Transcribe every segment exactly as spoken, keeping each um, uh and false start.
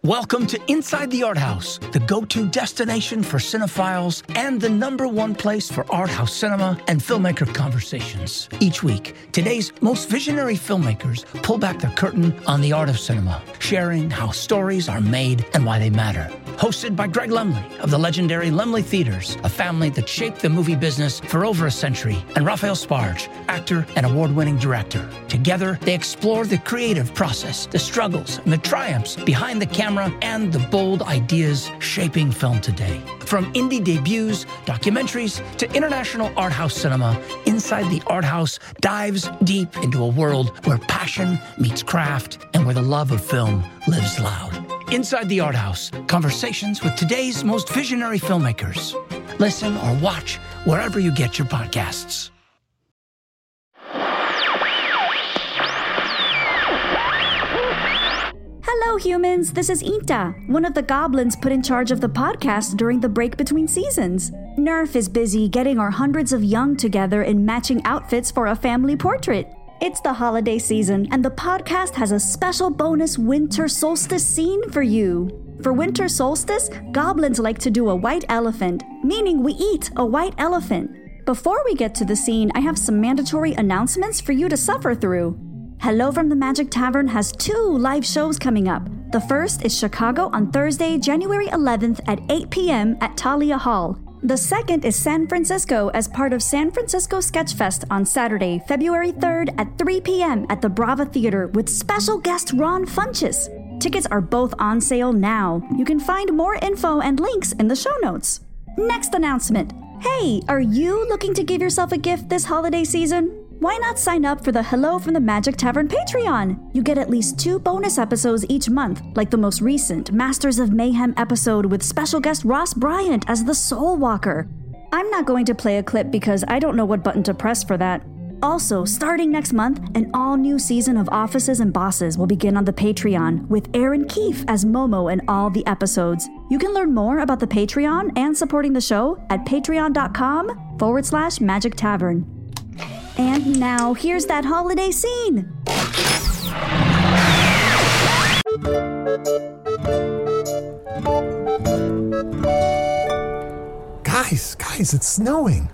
Welcome to Inside the Art House, the go-to destination for cinephiles and the number one place for art house cinema and filmmaker conversations. Each week, today's most visionary filmmakers pull back the curtain on the art of cinema, sharing how stories are made and why they matter. Hosted by Greg Lemley of the legendary Lemley Theaters, a family that shaped the movie business for over a century, and Raphael Sparge, actor and award-winning director. Together, they explore the creative process, the struggles, and the triumphs behind the camera and the bold ideas shaping film today. From indie debuts, documentaries, to international art house cinema, Inside the Art House dives deep into a world where passion meets craft and where the love of film lives loud. Inside the Art House, conversations with today's most visionary filmmakers. Listen or watch wherever you get your podcasts. Hello, humans. This is Inta, one of the goblins put in charge of the podcast during the break between seasons. Nerf is busy getting our hundreds of young together in matching outfits for a family portrait. It's the holiday season, and the podcast has a special bonus winter solstice scene for you. For winter solstice, goblins like to do a white elephant, meaning we eat a white elephant. Before we get to the scene, I have some mandatory announcements for you to suffer through. Hello from the Magic Tavern has two live shows coming up. The first is Chicago on Thursday, January eleventh at eight p.m. at Talia Hall. The second is San Francisco as part of San Francisco Sketchfest on Saturday, February third at three p.m. at the Brava Theater with special guest Ron Funches. Tickets are both on sale now. You can find more info and links in the show notes. Next announcement. Hey, are you looking to give yourself a gift this holiday season? Why not sign up for the Hello from the Magic Tavern Patreon? You get at least two bonus episodes each month, like the most recent Masters of Mayhem episode with special guest Ross Bryant as the Soul Walker. I'm not going to play a clip because I don't know what button to press for that. Also, starting next month, an all-new season of Offices and Bosses will begin on the Patreon with Aaron Keefe as Momo in all the episodes. You can learn more about the Patreon and supporting the show at patreon.com forward slash Magic Tavern. And now, here's that holiday scene. Guys, guys, it's snowing.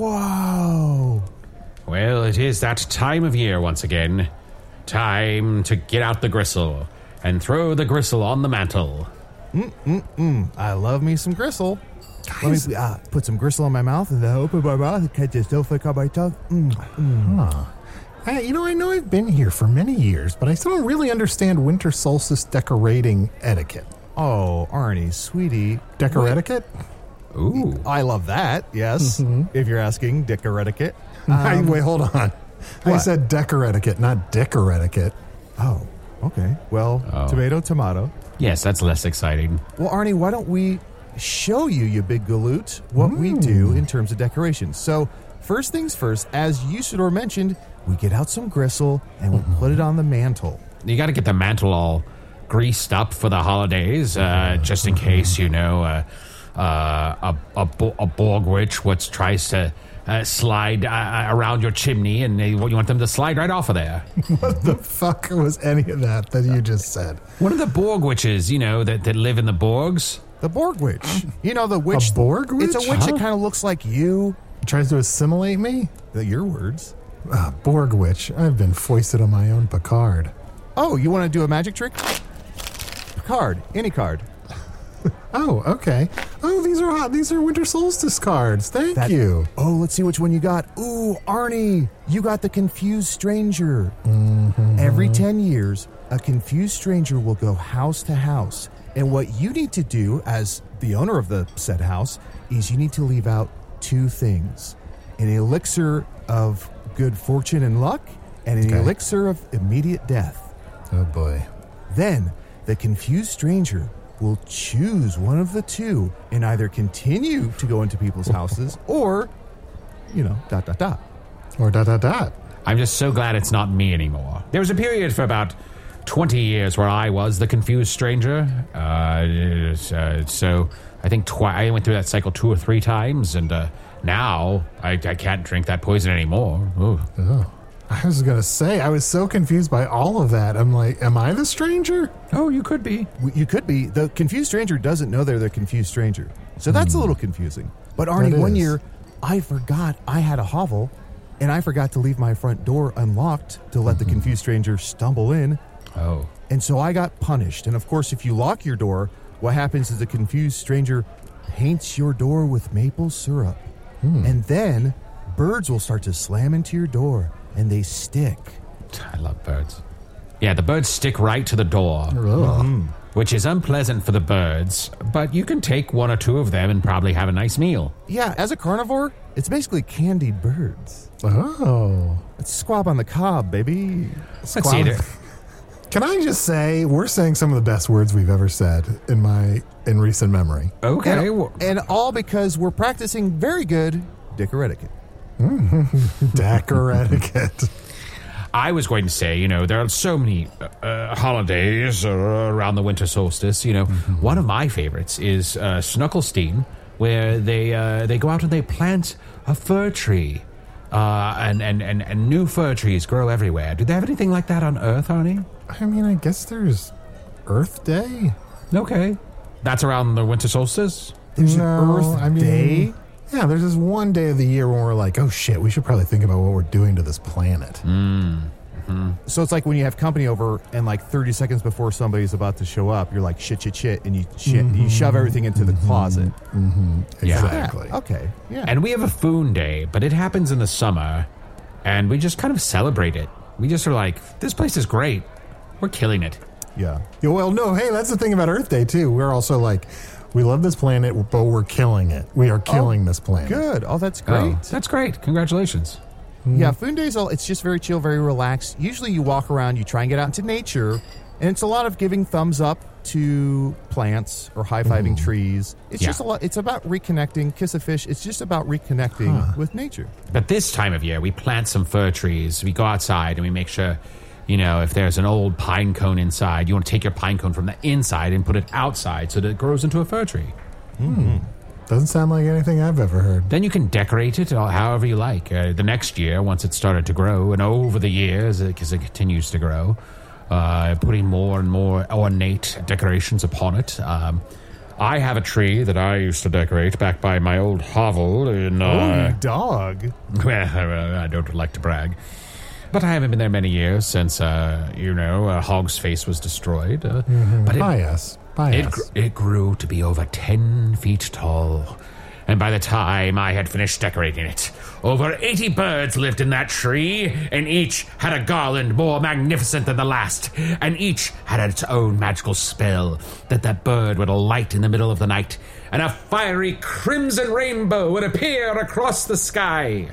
Whoa. Well, it is that time of year once again. Time to get out the gristle and throw the gristle on the mantle. Mm-mm-mm. I love me some gristle. Let me uh, put some gristle on my mouth and then open my mouth and catch this snowflake on my tongue. Mm, mm. Huh. I, you know, I know I've been here for many years, but I still don't really understand winter solstice decorating etiquette. Oh, Arnie, sweetie. Decor etiquette? Ooh. I love that, yes. Mm-hmm. If you're asking decor etiquette. Um, I, wait, hold on. What? I said decor etiquette, not decor etiquette. Oh, okay. Well, oh. tomato, tomato. Yes, that's less exciting. Well, Arnie, why don't we show you, you big galoot, what mm. we do in terms of decoration. So, first things first, as Usador mentioned, we get out some gristle and we put it on the mantle. You got to get the mantle all greased up for the holidays, uh, just in case, you know, uh, uh, a, a, a Borg witch what tries to uh, slide uh, around your chimney, and they, you want them to slide right off of there. What the fuck was any of that that you just said? One of the Borg witches, you know, that, that live in the Borgs. The Borg witch. You know, the witch. A Borg witch? It's a witch huh? that kind of looks like you. Tries to assimilate me? The, your words. Uh, Borg witch. I've been foisted on my own Picard. Oh, you want to do a magic trick? Card. Any card. Oh, okay. Oh, these are hot. These are winter solstice cards. Thank that, you. Oh, let's see which one you got. Ooh, Arnie, you got the Confused Stranger. Mm-hmm. Every ten years, a confused stranger will go house to house. And what you need to do as the owner of the said house is you need to leave out two things. An elixir of good fortune and luck and an okay. elixir of immediate death. Oh, boy. Then the confused stranger will choose one of the two and either continue to go into people's houses or, you know, dot, dot, dot. Or dot, dot, dot. I'm just so glad it's not me anymore. There was a period for about twenty years where I was the confused stranger. Uh, uh, so I think twi- I went through that cycle two or three times, and uh, now I, I can't drink that poison anymore. Ooh. Oh. I was going to say, I was so confused by all of that. I'm like, am I the stranger? Oh, you could be. You could be. The confused stranger doesn't know they're the confused stranger. So that's mm. a little confusing. But Arnie, one year, I forgot I had a hovel, and I forgot to leave my front door unlocked to let mm-hmm. the confused stranger stumble in. Oh. And so I got punished. And of course, if you lock your door, what happens is the confused stranger paints your door with maple syrup. Mm. And then birds will start to slam into your door, and they stick. I love birds. Yeah, the birds stick right to the door, mm-hmm. which is unpleasant for the birds, but you can take one or two of them and probably have a nice meal. Yeah, as a carnivore, it's basically candied birds. Oh. It's squab on the cob, baby. Squab. Let's eat it. Can I just say, we're saying some of the best words we've ever said in my in recent memory. Okay. And, and all because we're practicing very good dicker etiquette. Dicker etiquette. I was going to say, you know, there are so many uh, holidays uh, around the winter solstice. You know, mm-hmm. one of my favorites is uh, Snuckelstein, where they uh, they go out and they plant a fir tree. Uh, and, and, and, and new fir trees grow everywhere. Do they have anything like that on Earth, Arnie? I mean, I guess there's Earth Day. Okay. That's around the winter solstice? There's no, an Earth I mean, Day? Yeah, there's this one day of the year when we're like, oh shit, we should probably think about what we're doing to this planet. Mm. Mm-hmm. So it's like when you have company over and like thirty seconds before somebody's about to show up, you're like, shit, shit, shit, and you shit, mm-hmm. you shove everything into the mm-hmm. closet. Mm-hmm. Exactly. Yeah. Okay. Yeah. And we have a Foon Day, but it happens in the summer, and we just kind of celebrate it. We just are like, this place is great. We're killing it. Yeah. yeah. Well, no, hey, that's the thing about Earth Day, too. We're also like, we love this planet, but we're killing it. We are killing oh, this planet. Good. Oh, that's great. Oh, that's great. Congratulations. Mm. Yeah, Foon Day's all, it's just very chill, very relaxed. Usually you walk around, you try and get out into nature, and it's a lot of giving thumbs up to plants or high-fiving mm. trees. It's yeah. just a lot. It's about reconnecting. Kiss a fish. It's just about reconnecting huh. with nature. But this time of year, we plant some fir trees. We go outside and we make sure, you know, if there's an old pine cone inside, you want to take your pine cone from the inside and put it outside so that it grows into a fir tree. Hmm. Doesn't sound like anything I've ever heard. Then you can decorate it however you like. Uh, the next year, once it started to grow, and over the years, because it continues to grow, uh, putting more and more ornate decorations upon it. Um, I have a tree that I used to decorate back by my old hovel in... Uh, oh, dog. Well, I don't like to brag. But I haven't been there many years since, uh, you know, uh, Hog's face was destroyed. Uh, mm-hmm. But it, by us. By it, us. Gr- it grew to be over ten feet tall. And by the time I had finished decorating it, over eighty birds lived in that tree, and each had a garland more magnificent than the last, and each had its own magical spell that that bird would light in the middle of the night, and a fiery crimson rainbow would appear across the sky.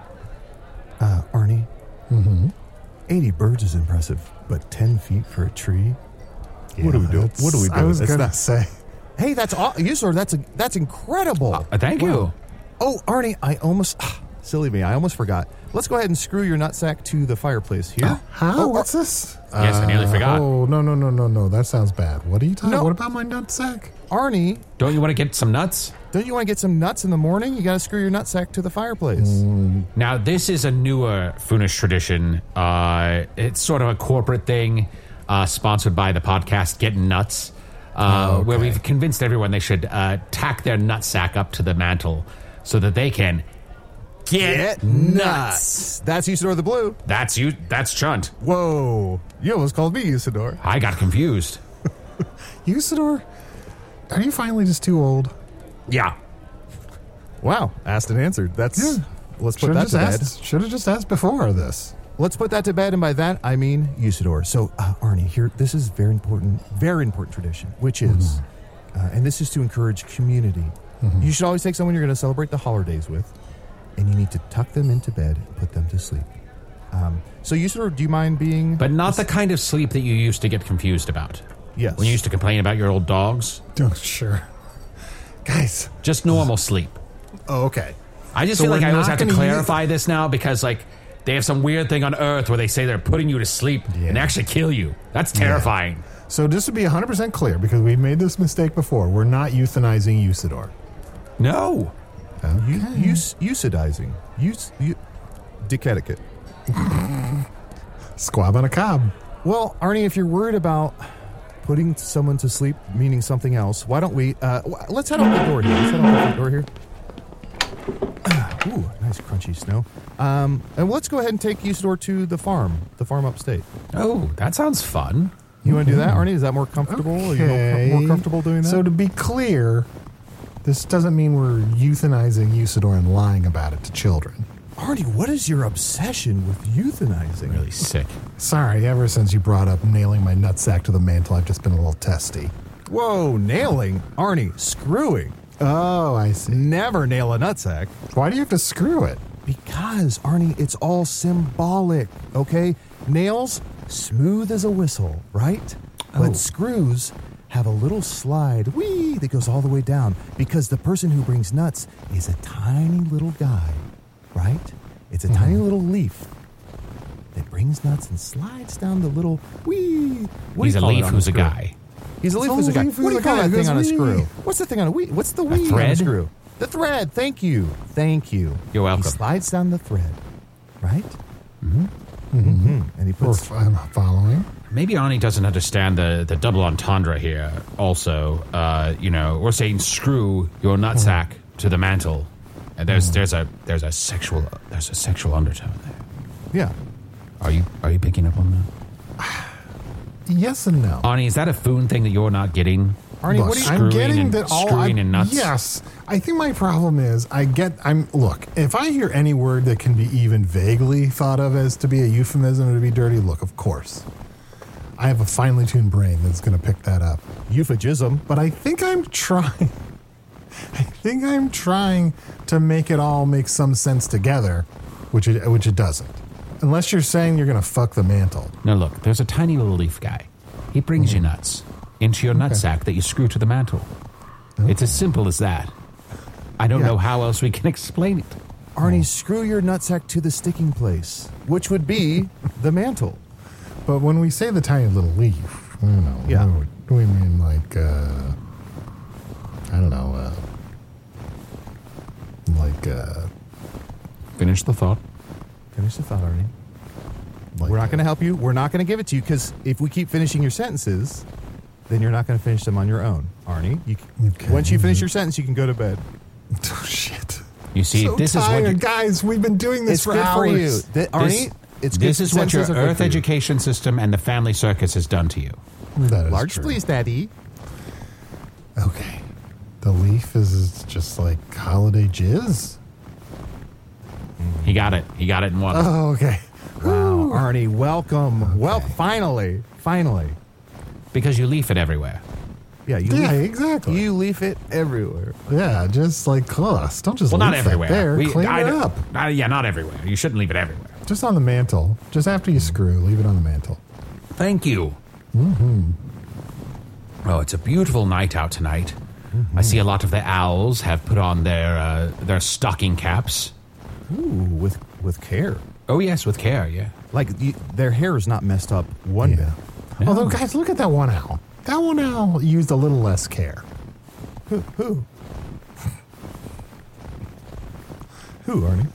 Uh, Arnie? Mm-hmm. eighty birds is impressive, but ten feet for a tree? Yeah, what do we do? What do we do? I was going to say. Hey, that's aw- Usador, that's a, that's incredible. Uh, thank wow. you. Oh, Arnie, I almost... Ah, silly me, I almost forgot. Let's go ahead and screw your nutsack to the fireplace here. Uh, how? Oh, What's this? Yes, uh, I nearly forgot. Oh, no, no, no, no, no. That sounds bad. What are you talking no. What about my nutsack? Arnie... Don't you want to get some nuts? Don't you want to get some nuts in the morning? You got to screw your nutsack to the fireplace. Mm. Now, this is a newer Foonish tradition. Uh, it's sort of a corporate thing, uh, sponsored by the podcast Getting Nuts, uh, oh, okay. where we've convinced everyone they should uh, tack their nutsack up to the mantle so that they can get, get nuts. nuts. That's Usador the Blue. That's you. That's Chunt. Whoa. You almost called me Usador. I got confused. Usador? Are you finally just too old? Yeah. Wow. Asked and answered. That's... Yeah. Let's put should've that to asked, bed. Should have just asked before this. Let's put that to bed, and by that, I mean Usador. So, uh, Arnie, here, this is very important, very important tradition, which is, mm-hmm. uh, and this is to encourage community. Mm-hmm. You should always take someone you're going to celebrate the holidays with, and you need to tuck them into bed and put them to sleep. Um, so, Usador, do you mind being... But not the kind of sleep that you used to get confused about. Yes. When you used to complain about your old dogs. Oh, sure. Guys. Just normal sleep. Oh, okay. I just so feel like I always have to clarify use... this now because, like, they have some weird thing on Earth where they say they're putting you to sleep yeah. and actually kill you. That's terrifying. Yeah. So just to be one hundred percent clear, because we've made this mistake before, we're not euthanizing Usador. No. Okay. Us- Usadizing. Us- u- dick etiquette. Squab on a cob. Well, Arnie, if you're worried about putting someone to sleep, meaning something else, why don't we, uh, let's head out the door here. Let's head out the door here. Ooh, nice crunchy snow. Um, and let's go ahead and take Usador to the farm, the farm upstate. Oh, that sounds fun. You want to do that, Arnie? Is that more comfortable? Okay. Are you more, more comfortable doing that? So to be clear, this doesn't mean we're euthanizing Usador and lying about it to children. Arnie, what is your obsession with euthanizing? Really sick. Sorry, ever since you brought up nailing my nutsack to the mantle, I've just been a little testy. Whoa, nailing. Arnie, screwing. Oh, I see. Never nail a nutsack. Why do you have to screw it? Because, Arnie, it's all symbolic, okay? Nails, smooth as a whistle, right? Oh. But screws have a little slide, whee, that goes all the way down because the person who brings nuts is a tiny little guy, right? It's a Mm-hmm. tiny little leaf that brings nuts and slides down the little whee. What do He's you a call it leaf on who's the a screw? guy. He's a leaf It's who's a a guy. leaf What do you who's a call guy. that thing That's on a wee. screw? What's the thing on a whee? What's the whee on a thread? screw? The thread. Thank you. Thank you. You're welcome. He slides down the thread, right? Mm-hmm. Mm-hmm. And he We're puts. f- I'm following. Maybe Arnie doesn't understand the, the double entendre here. Also, uh, you know, we're saying screw your nutsack to the mantle, and there's there's a there's a sexual there's a sexual undertone there. Yeah. Are you are you picking up on that? Yes and no. Arnie, is that a Foon thing that you're not getting? Arnie, Look, what do you? I'm Screwing getting and- that all screwing I, and nuts? Yes, I think my problem is I get. I'm look. If I hear any word that can be even vaguely thought of as to be a euphemism or to be dirty, look, of course, I have a finely tuned brain that's going to pick that up. Euphemism. But I think I'm trying. I think I'm trying to make it all make some sense together, which it which it doesn't. Unless you're saying you're going to fuck the mantle. No, look, there's a tiny little leaf guy. He brings you nuts into your nutsack that you screw to the mantle. It's as simple as that. I don't Yeah. know how else we can explain it. Arnie, screw your nutsack to the sticking place, which would be the mantle. But when we say the tiny little leaf, you know, Yeah. what do we mean like, uh, I don't know, uh, like, uh, Finish the thought. Finish the thought, Arnie. like We're not uh, going to help you. We're not going to give it to you because if we keep finishing your sentences, then you're not going to finish them on your own, Arnie. You, Okay. Once you finish your sentence, you can go to bed. Oh, shit. You see, so this tired, is what you, guys. We've been doing this It's for good hours. for you. Th- Arnie, this, it's good. this is what your sentences are good Earth for you. education system and the family circus has done to you. That is Large, true. please, Daddy. Okay. The leaf is just like holiday jizz. He got it. He got it in one. Oh, okay. Wow, Arnie, welcome. Well, finally, finally. Because you leaf it everywhere. Yeah, you Yeah, leaf, exactly. you leaf it everywhere. Yeah, just like close. Don't just Well, not leave that everywhere. there. We- Clean I it don't- up. uh, yeah, not everywhere. You shouldn't leave it everywhere. Just on the mantle. Just after you screw, leave it on the mantle. Thank you. Mm-hmm. Oh, it's a beautiful night out tonight. Mm-hmm. I see a lot of the owls have put on their uh, their stocking caps. Ooh, with with care. Oh yes, with care. Yeah. Like you, their hair is not messed up one Yeah. bit. Although, guys, look at that one owl. That one owl used a little less care. Who? Who? Who, Arnie?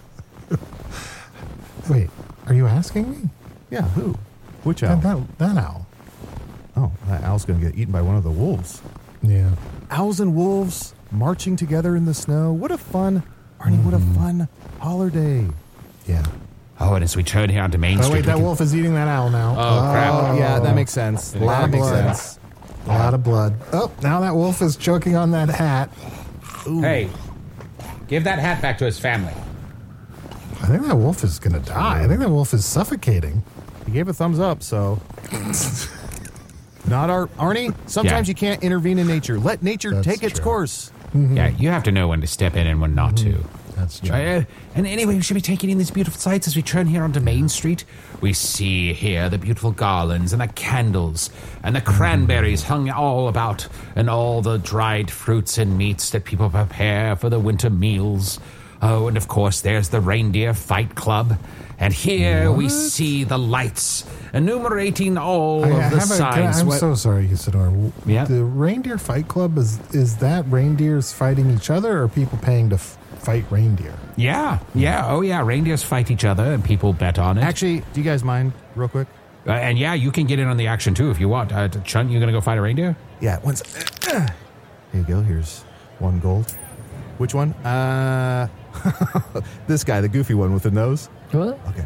Wait, are you asking me? Yeah, who? Which owl? That, that, that owl. Oh, that owl's going to get eaten by one of the wolves. Yeah. Owls and wolves marching together in the snow. What a fun, Arnie, what a fun holiday. Yeah. Oh, and as we turn here onto Main Oh, Street, wait, we that can- wolf is eating that owl now. Oh, crap. Oh, yeah, that makes sense. A lot that of makes blood. sense. A lot of blood. Oh, now that wolf is choking on that hat. Hey, give that hat back to his family. I think that wolf is going to die. I think that wolf is suffocating. He gave a thumbs up, so. Not our Arnie. Sometimes Yeah. you can't intervene in nature. Let nature That's take its true. course. Yeah, you have to know when to step in and when not to. That's true. Uh, and anyway, we should be taking in these beautiful sights as we turn here onto Main Street. We see here the beautiful garlands and the candles and the cranberries hung all about and all the dried fruits and meats that people prepare for the winter meals. Oh, and of course, there's the Reindeer Fight Club. And here we see the lights enumerating all I, I of the have a- can I- signs. I'm What- so sorry, Usador. Yeah? The Reindeer Fight Club, is is that reindeers fighting each other or people paying to f- fight reindeer. Yeah, yeah, oh yeah, reindeers fight each other and people bet on it. Actually, do you guys mind, real quick? Uh, and yeah, you can get in on the action too if you want. Uh, Chunt, you gonna go fight a reindeer? Yeah, once. Here you go. Here's one gold. Which one? Uh, this guy, the goofy one with the nose. What? Okay.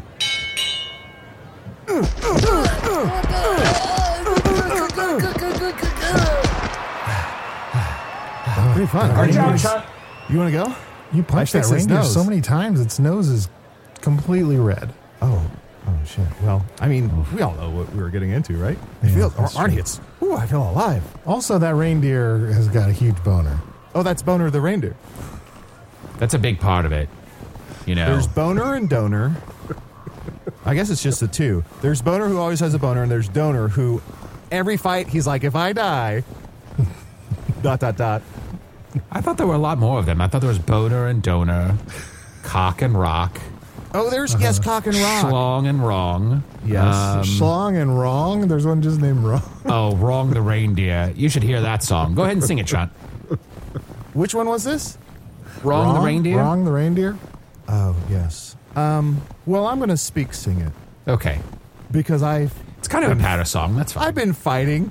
Pretty fun. Good Artie, job, you Chunt. You want to go? You punched I that fixed his reindeer nose. so many times, its nose is completely red. Oh, oh shit. Well, I mean, we all know what we were getting into, right? I Yeah, feel, that's Arnie, true. it's, ooh, I feel alive. Also, that reindeer has got a huge boner. Oh, that's Boner the reindeer. That's a big part of it. You know. There's Boner and Donor. I guess it's just the two. There's Boner who always has a boner, and there's Donor who, every fight, he's like, if I die, dot, dot, dot. I thought there were a lot more of them. I thought there was boner and donor, cock and rock, Oh, there's, yes, Cock and Rock. schlong and wrong. Yes. Um, Schlong and Wrong. There's one just named Wrong. oh, wrong the reindeer. You should hear that song. Go ahead and sing it, Chunt. Which one was this? Wrong, the reindeer? Wrong the reindeer. Oh, yes. Um, well, I'm going to speak sing it Okay. because I've, It's kind of a patter song. That's fine. I've been fighting.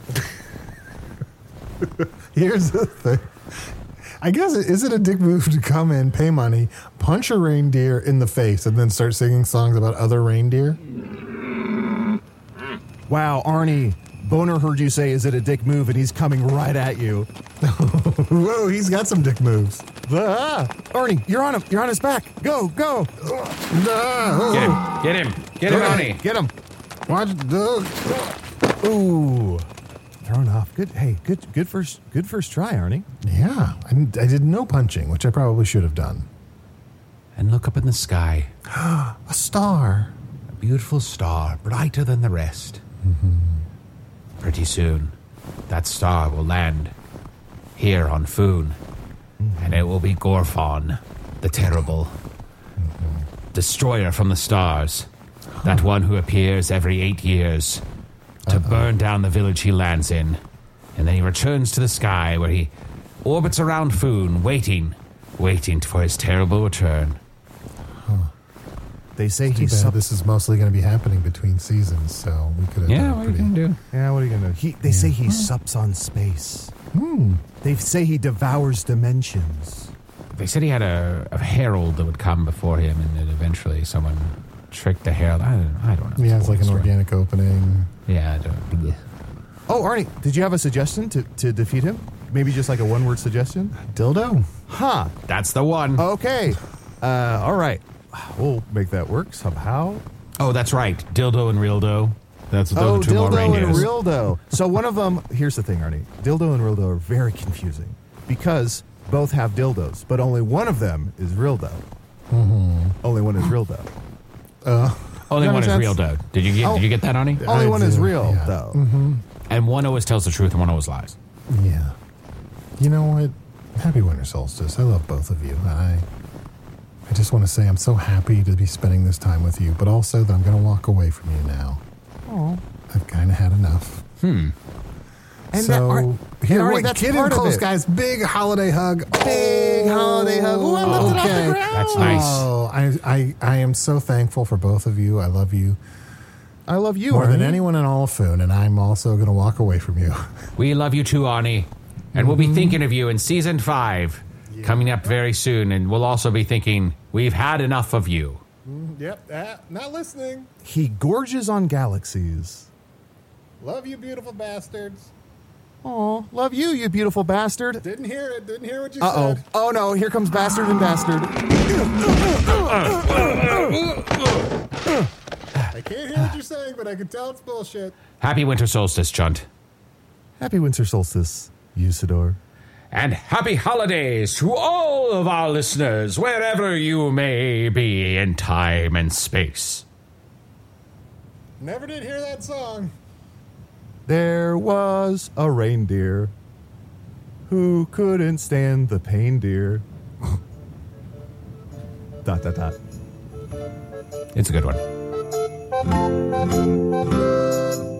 Here's the thing. I guess, is it a dick move to come in, pay money, punch a reindeer in the face, and then start singing songs about other reindeer? Wow, Arnie, Boner heard you say, is it a dick move? And he's coming right at you. Whoa, he's got some dick moves. Ah, Arnie, you're on him. You're on his back. Go, go. Get him. Get him. Get him, Arnie. Get him. Watch Doug. Ooh. Thrown off. Good. Hey, good good first good first try, Arnie. Yeah, I, I did no punching, which I probably should have done. And look up in the sky. A star. A beautiful star, brighter than the rest. Mm-hmm. Pretty soon, that star will land here on Foon. Mm-hmm. And it will be Gorfon, the terrible mm-hmm. destroyer from the stars. Huh. That one who appears every eight years to Uh-oh. burn down the village he lands in. And then he returns to the sky where he orbits around Foon, waiting, waiting for his terrible return. Huh. They say Too he's bad sup- this is mostly going to be happening between seasons, so we could have Yeah, done what are pretty... you going to do? Yeah, what are you gonna do? He, they Yeah. say he sups on space. Hmm. They say he devours dimensions. They said he had a, a herald that would come before him, and then eventually someone tricked the herald. I don't, I don't know. Yeah, it's like an Story. organic opening. Yeah, I don't. Oh, Arnie, did you have a suggestion to, to defeat him? Maybe just like a one-word suggestion? Dildo. Huh. That's the one. Okay. Uh, all right. We'll make that work somehow. Oh, that's right. Dildo and Realdo. That's those Oh, are two more Dildo and reindeers. Rildo. So one of them, here's the thing, Arnie. Dildo and Rildo are very confusing because both have dildos, but only one of them is Rildo. Mm-hmm. Only one is Rildo. Uh, Only Does one is that make real, sense? though. Did you get? Oh. Did you get that, Arnie? Only I one is do, real, yeah. though. Mm-hmm. And one always tells the truth, and one always lies. Yeah. You know what? Happy Winter Solstice. I love both of you. I I just want to say I'm so happy to be spending this time with you, but also that I'm going to walk away from you now. Oh. I've kind of had enough. Hmm. And so, that, Ar- here, and Arnie, wait, that's kid part and of close, it. guys. Big holiday hug. Big holiday hug. Ooh, I lifted off the okay. ground. That's nice. Oh, I, I, I am so thankful for both of you. I love you I love you, more than Arnie. anyone in all of Foon, and I'm also going to walk away from you. We love you too, Arnie. And we'll be thinking of you in season five, coming up very soon. And we'll also be thinking, we've had enough of you. Yep, uh, not listening. He gorges on galaxies. Love you, beautiful bastards. Oh, love you, you beautiful bastard. Didn't hear it. Didn't hear what you Uh-oh. said. Oh, no. Here comes bastard and bastard. I can't hear what you're saying, but I can tell it's bullshit. Happy winter solstice, Chunt. Happy winter solstice, Usador. And happy holidays to all of our listeners, wherever you may be in time and space. Never did hear that song. There was a reindeer who couldn't stand the pain, dear. dot, dot, dot. It's a good one.